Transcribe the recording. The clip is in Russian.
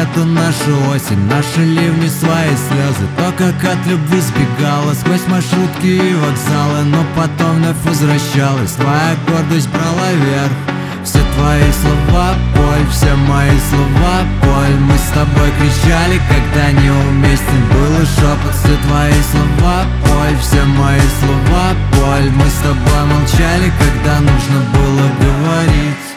эту нашу осень, наши ливни, свои слезы. То, как от любви сбегала сквозь маршрутки и вокзалы, но потом вновь возвращалась. Твоя гордость брала верх. Все твои слова боль, все мои слова боль. Мы с тобой кричали, когда неуместен был и шепот. Все твои слова боль, все мои слова боль. Мы с тобой молчали, когда нужно было говорить.